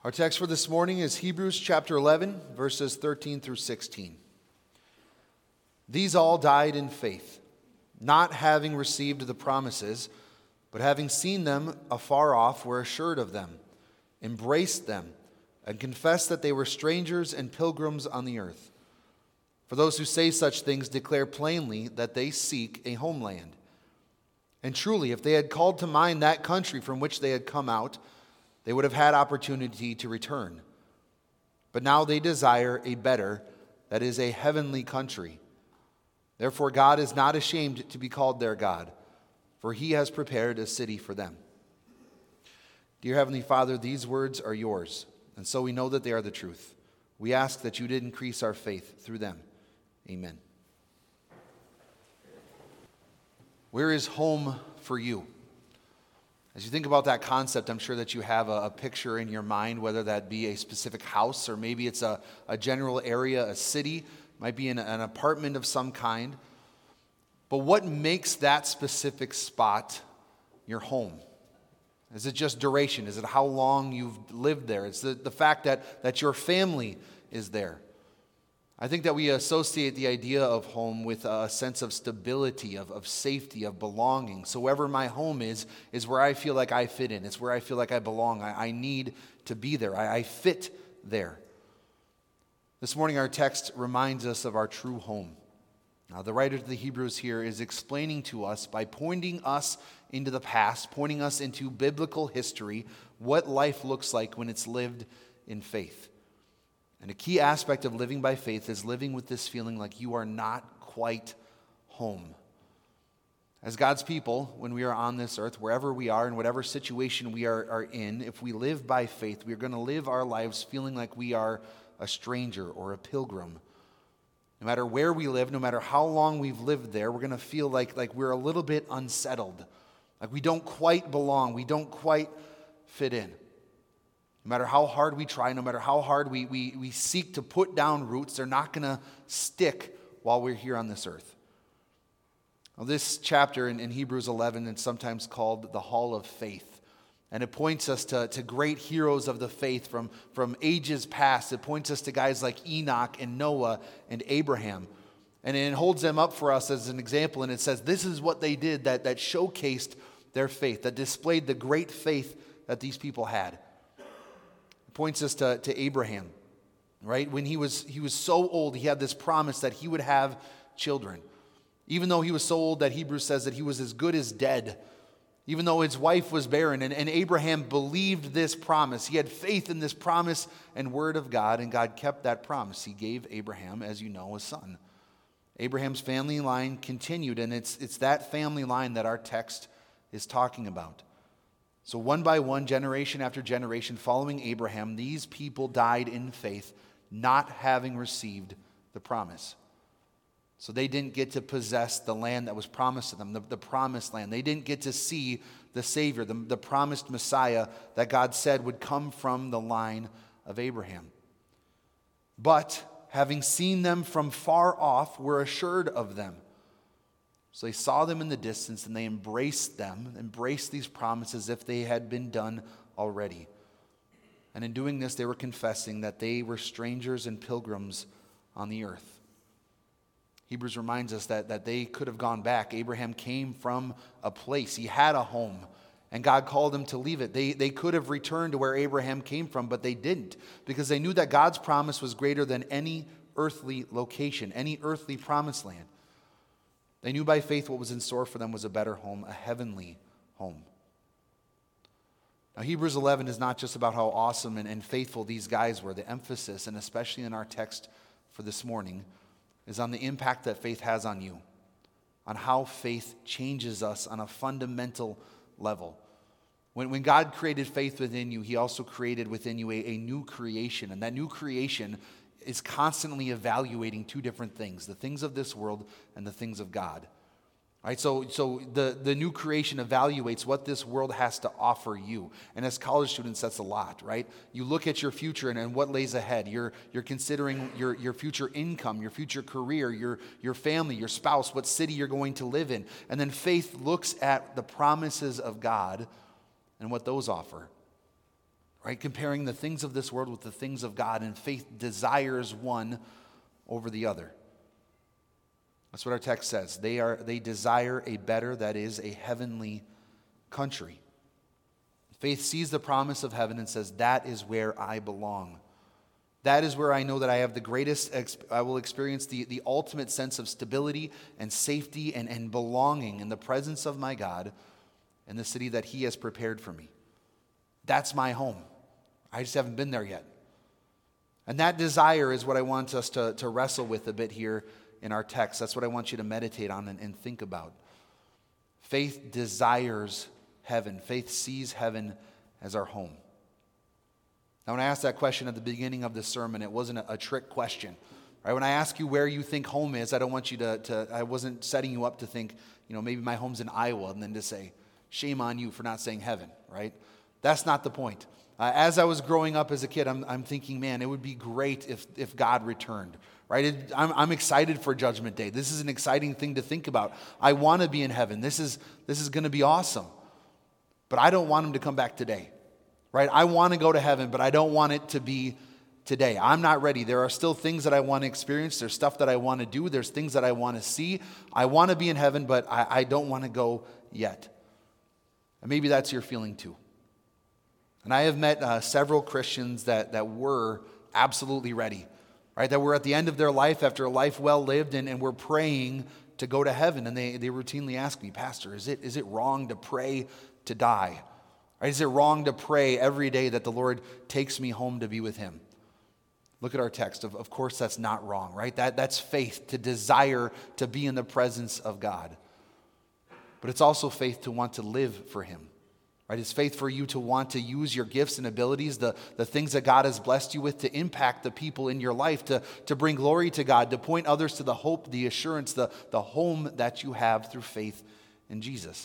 Our text for this morning is Hebrews chapter 11, verses 13 through 16. These all died in faith, not having received the promises, but having seen them afar off, were assured of them, embraced them, and confessed that they were strangers and pilgrims on the earth. For those who say such things declare plainly that they seek a homeland. And truly, if they had called to mind that country from which they had come out, they would have had opportunity to return. But now they desire a better, that is, a heavenly country. Therefore God is not ashamed to be called their God, for he has prepared a city for them. Dear Heavenly Father, these words are yours, and so we know that they are the truth. We ask that you did increase our faith through them. Amen. Where is home for you? As you think about that concept, I'm sure that you have a picture in your mind, whether that be a specific house or maybe it's a general area, a city, might be an apartment of some kind. But what makes that specific spot your home? Is it just duration? Is it how long you've lived there? It's the fact that your family is there. I think that we associate the idea of home with a sense of stability, of safety, of belonging. So wherever my home is where I feel like I fit in. It's where I feel like I belong. I need to be there. I fit there. This morning our text reminds us of our true home. Now the writer to the Hebrews here is explaining to us by pointing us into the past, pointing us into biblical history, what life looks like when it's lived in faith. And a key aspect of living by faith is living with this feeling like you are not quite home. As God's people, when we are on this earth, wherever we are, in whatever situation we are in, if we live by faith, we are going to live our lives feeling like we are a stranger or a pilgrim. No matter where we live, no matter how long we've lived there, we're going to feel like we're a little bit unsettled. Like we don't quite belong, we don't quite fit in. No matter how hard we try, no matter how hard we seek to put down roots, they're not going to stick while we're here on this earth. Now, this chapter in Hebrews 11 is sometimes called the Hall of Faith. And it points us to great heroes of the faith from ages past. It points us to guys like Enoch and Noah and Abraham. And it holds them up for us as an example. And it says this is what they did that showcased their faith, that displayed the great faith that these people had. Points us to Abraham, right? When he was so old, he had this promise that he would have children. Even though he was so old that Hebrews says that he was as good as dead. Even though his wife was barren. And Abraham believed this promise. He had faith in this promise and word of God, and God kept that promise. He gave Abraham, as you know, a son. Abraham's family line continued, and it's that family line that our text is talking about. So one by one, generation after generation, following Abraham, these people died in faith, not having received the promise. So they didn't get to possess the land that was promised to them, the promised land. They didn't get to see the Savior, the promised Messiah that God said would come from the line of Abraham. But having seen them from far off, were assured of them. So they saw them in the distance and they embraced these promises as if they had been done already. And in doing this, they were confessing that they were strangers and pilgrims on the earth. Hebrews reminds us that they could have gone back. Abraham came from a place. He had a home, and God called him to leave it. They could have returned to where Abraham came from, but they didn't, because they knew that God's promise was greater than any earthly location, any earthly promised land. They knew by faith what was in store for them was a better home, a heavenly home. Now, Hebrews 11 is not just about how awesome and faithful these guys were. The emphasis, and especially in our text for this morning, is on the impact that faith has on you, on how faith changes us on a fundamental level. When God created faith within you, he also created within you a new creation, and that new creation is constantly evaluating two different things, the things of this world and the things of God. Right? So the new creation evaluates what this world has to offer you. And as college students, that's a lot, right? You look at your future and what lays ahead. You're considering your future income, your future career, your family, your spouse, what city you're going to live in. And then faith looks at the promises of God and what those offer. right? Comparing the things of this world with the things of God, and faith desires one over the other. That's what our text says. They desire a better, that is, a heavenly country. Faith sees the promise of heaven and says, that is where I belong. That is where I know that I have the greatest, I will experience the ultimate sense of stability and safety and belonging in the presence of my God in the city that He has prepared for me. That's my home. I just haven't been there yet. And that desire is what I want us to wrestle with a bit here in our text. That's what I want you to meditate on and think about. Faith desires heaven. Faith sees heaven as our home. Now, when I asked that question at the beginning of the sermon, it wasn't a trick question. Right? When I ask you where you think home is, I don't want you I wasn't setting you up to think, maybe my home's in Iowa, and then to say, shame on you for not saying heaven, right? That's not the point. As I was growing up as a kid, I'm thinking, man, it would be great if God returned, right? I'm excited for Judgment Day. This is an exciting thing to think about. I want to be in heaven. This is going to be awesome. But I don't want Him to come back today. Right? I want to go to heaven, but I don't want it to be today. I'm not ready. There are still things that I want to experience. There's stuff that I want to do. There's things that I want to see. I want to be in heaven, but I don't want to go yet. And maybe that's your feeling too. And I have met several Christians that were absolutely ready, right? That were at the end of their life after a life well lived and were praying to go to heaven. And they routinely ask me, Pastor, is it wrong to pray to die? Right? Is it wrong to pray every day that the Lord takes me home to be with Him? Look at our text. Of course, that's not wrong, right? That's faith, to desire to be in the presence of God. But it's also faith to want to live for Him. Right? It's faith for you to want to use your gifts and abilities, the things that God has blessed you with, to impact the people in your life, to bring glory to God, to point others to the hope, the assurance, the home that you have through faith in Jesus.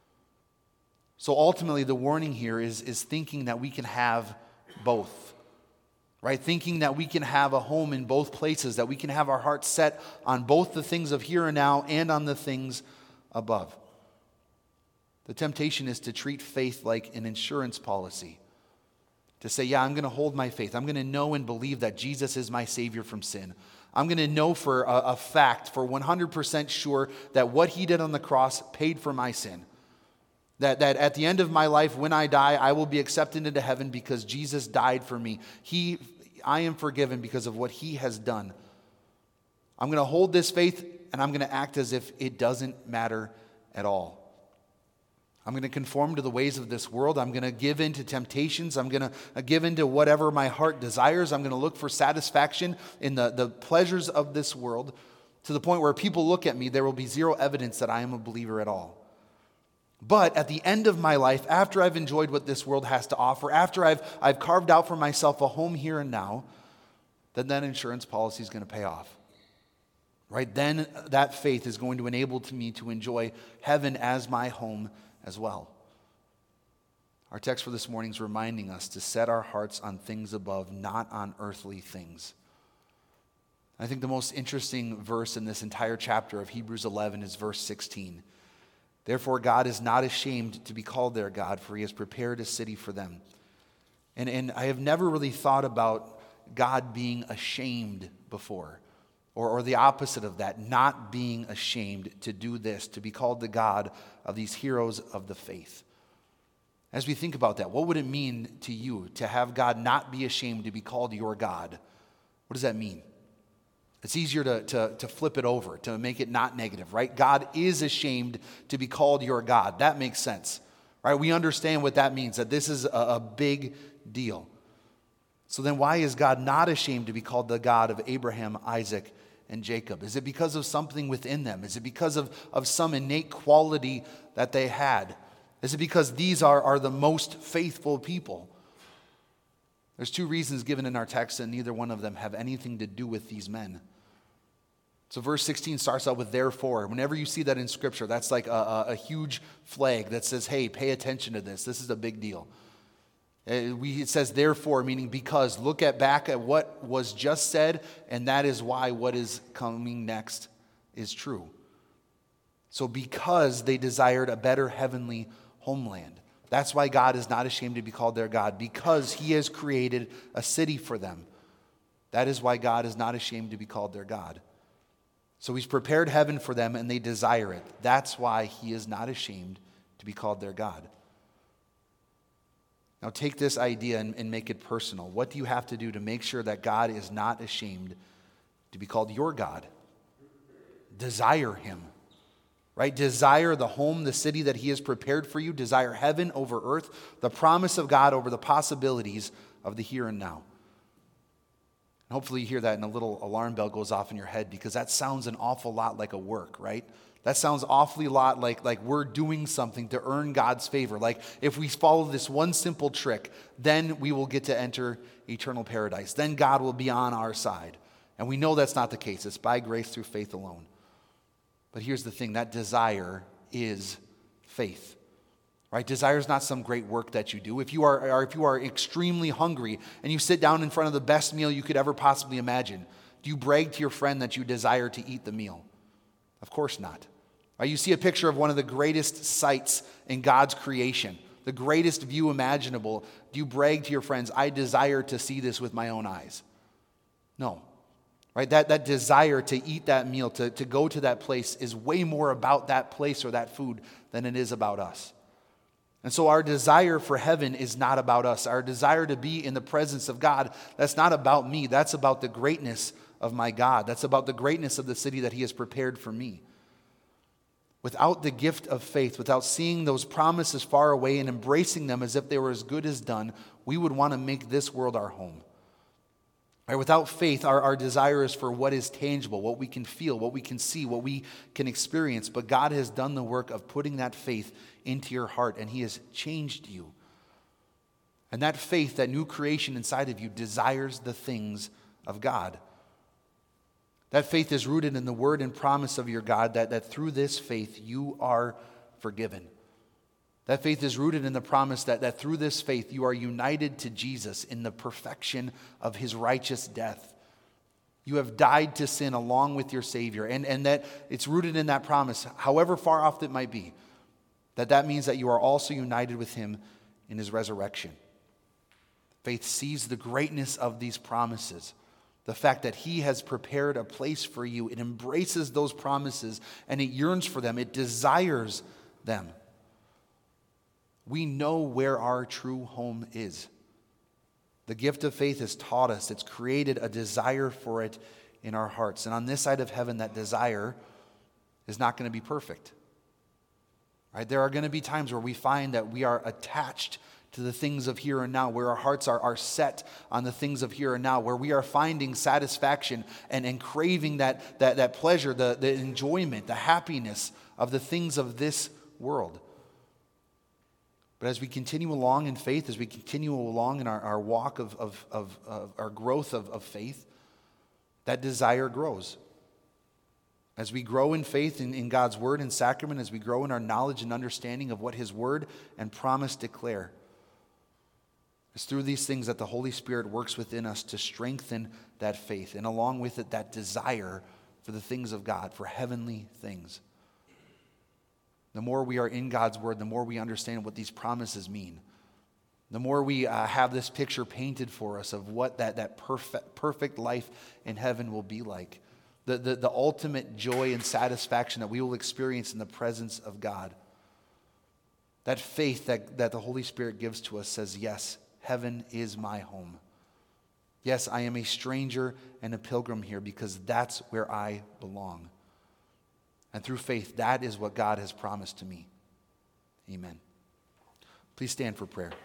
So ultimately, the warning here is thinking that we can have both, right? Thinking that we can have a home in both places, that we can have our hearts set on both the things of here and now and on the things above. The temptation is to treat faith like an insurance policy, to say, yeah, I'm going to hold my faith. I'm going to know and believe that Jesus is my Savior from sin. I'm going to know for a fact, for 100% sure, that what He did on the cross paid for my sin. That at the end of my life, when I die, I will be accepted into heaven because Jesus died for me. I am forgiven because of what He has done. I'm going to hold this faith and I'm going to act as if it doesn't matter at all. I'm going to conform to the ways of this world. I'm going to give in to temptations. I'm going to give in to whatever my heart desires. I'm going to look for satisfaction in the pleasures of this world, to the point where people look at me, there will be zero evidence that I am a believer at all. But at the end of my life, after I've enjoyed what this world has to offer, after I've carved out for myself a home here and now, then that insurance policy is going to pay off. Right? Then that faith is going to enable me to enjoy heaven as my home as well. Our text for this morning is reminding us to set our hearts on things above, not on earthly things. I think the most interesting verse in this entire chapter of Hebrews 11 is verse 16. Therefore, God is not ashamed to be called their God, for He has prepared a city for them. And I have never really thought about God being ashamed before, or the opposite of that, not being ashamed to do this, to be called the God of these heroes of the faith. As we think about that, what would it mean to you to have God not be ashamed to be called your God? What does that mean? It's easier to flip it over, to make it not negative, right? God is ashamed to be called your God. That makes sense, right? We understand what that means, that this is a big deal. So then why is God not ashamed to be called the God of Abraham, Isaac, and Jacob? Is it because of something within them? Is it because of some innate quality that they had? Is it because these are the most faithful people? There's two reasons given in our text, and neither one of them have anything to do with these men. So verse 16 starts out with therefore. Whenever you see that in Scripture, that's like a huge flag that says, hey, pay attention to this. This is a big deal. It says therefore, meaning because. Look back at what was just said, and that is why what is coming next is true. So because they desired a better heavenly homeland. That's why God is not ashamed to be called their God, because he has created a city for them. That is why God is not ashamed to be called their God. So he's prepared heaven for them and they desire it. That's why he is not ashamed to be called their God. Now take this idea and make it personal. What do you have to do to make sure that God is not ashamed to be called your God? Desire him, right? Desire the home, the city that he has prepared for you. Desire heaven over earth, the promise of God over the possibilities of the here and now. And hopefully you hear that and a little alarm bell goes off in your head, because that sounds an awful lot like a work, right? That sounds awfully a lot like we're doing something to earn God's favor. Like if we follow this one simple trick, then we will get to enter eternal paradise. Then God will be on our side. And we know that's not the case. It's by grace through faith alone. But here's the thing, that desire is faith. Right? Desire is not some great work that you do. If you are extremely hungry and you sit down in front of the best meal you could ever possibly imagine, do you brag to your friend that you desire to eat the meal? Of course not. Right? You see a picture of one of the greatest sights in God's creation, the greatest view imaginable. Do you brag to your friends, I desire to see this with my own eyes? No. Right? That desire to eat that meal, to go to that place, is way more about that place or that food than it is about us. And so our desire for heaven is not about us. Our desire to be in the presence of God, that's not about me. That's about the greatness of my God. That's about the greatness of the city that he has prepared for me. Without the gift of faith, without seeing those promises far away and embracing them as if they were as good as done, we would want to make this world our home. Right? Without faith, our desire is for what is tangible, what we can feel, what we can see, what we can experience. But God has done the work of putting that faith into your heart, and he has changed you. And that faith, that new creation inside of you, desires the things of God. That faith is rooted in the word and promise of your God that through this faith you are forgiven. That faith is rooted in the promise that through this faith you are united to Jesus in the perfection of his righteous death. You have died to sin along with your Savior, and that it's rooted in that promise, however far off it might be, that means that you are also united with him in his resurrection. Faith sees the greatness of these promises. The fact that he has prepared a place for you. It embraces those promises and it yearns for them. It desires them. We know where our true home is. The gift of faith has taught us. It's created a desire for it in our hearts. And on this side of heaven, that desire is not going to be perfect. Right? There are going to be times where we find that we are attached to the things of here and now, where our hearts are set on the things of here and now, where we are finding satisfaction and craving that pleasure, the enjoyment, the happiness of the things of this world. But as we continue along in faith, as we continue along in our walk of our growth of faith, that desire grows. As we grow in faith in God's word and sacrament, as we grow in our knowledge and understanding of what his word and promise declare, it's through these things that the Holy Spirit works within us to strengthen that faith, and along with it, that desire for the things of God, for heavenly things. The more we are in God's word, the more we understand what these promises mean. The more we have this picture painted for us of what that perfect life in heaven will be like. The ultimate joy and satisfaction that we will experience in the presence of God. That faith that the Holy Spirit gives to us says, yes, heaven is my home. Yes, I am a stranger and a pilgrim here because that's where I belong. And through faith, that is what God has promised to me. Amen. Please stand for prayer.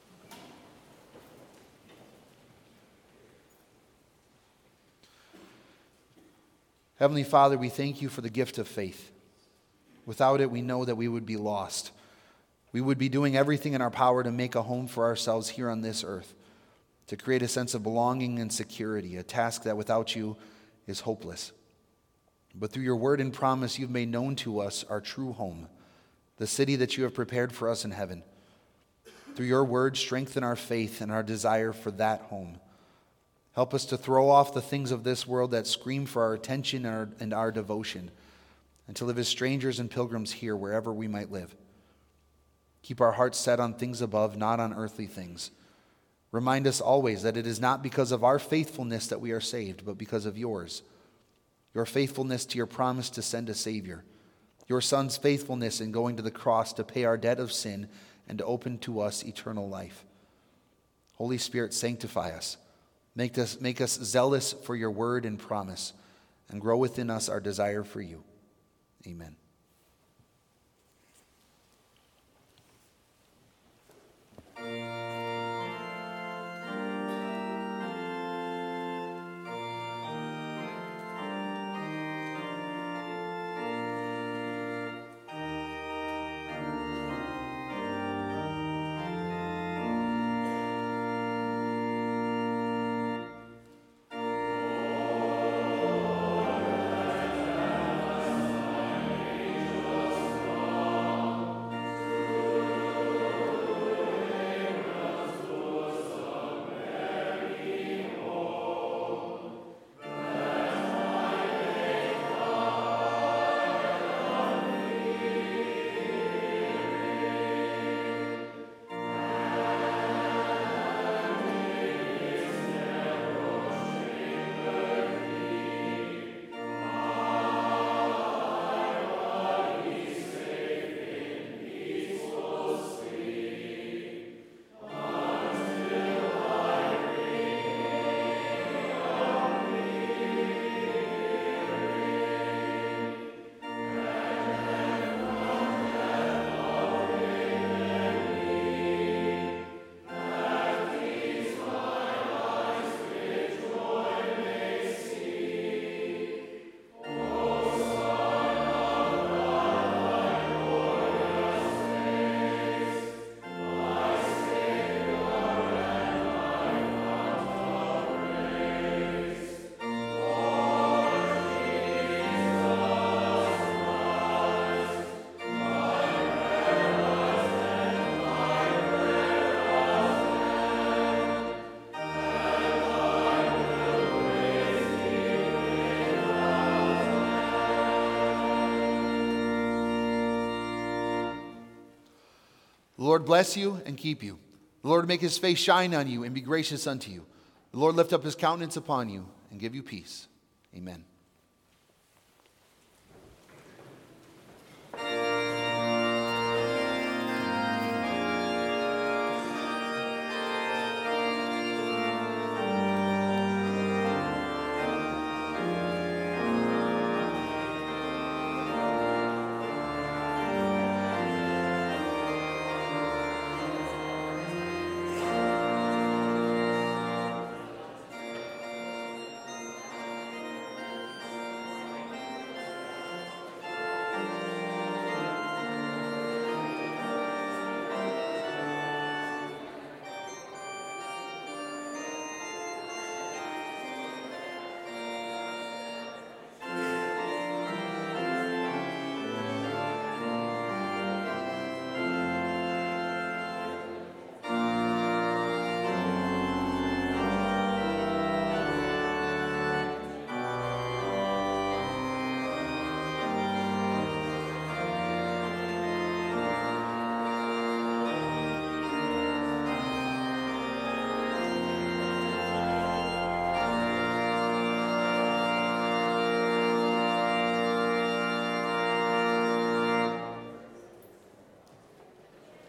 Heavenly Father, we thank you for the gift of faith. Without it, we know that we would be lost. We would be doing everything in our power to make a home for ourselves here on this earth, to create a sense of belonging and security, a task that without you is hopeless. But through your word and promise, you've made known to us our true home, the city that you have prepared for us in heaven. Through your word, strengthen our faith and our desire for that home. Help us to throw off the things of this world that scream for our attention and our devotion, and to live as strangers and pilgrims here wherever we might live. Keep our hearts set on things above, not on earthly things. Remind us always that it is not because of our faithfulness that we are saved, but because of yours. Your faithfulness to your promise to send a Savior. Your Son's faithfulness in going to the cross to pay our debt of sin and to open to us eternal life. Holy Spirit, sanctify us. Make us zealous for your word and promise, and grow within us our desire for you. Amen. The Lord bless you and keep you. The Lord make his face shine on you and be gracious unto you. The Lord lift up his countenance upon you and give you peace. Amen.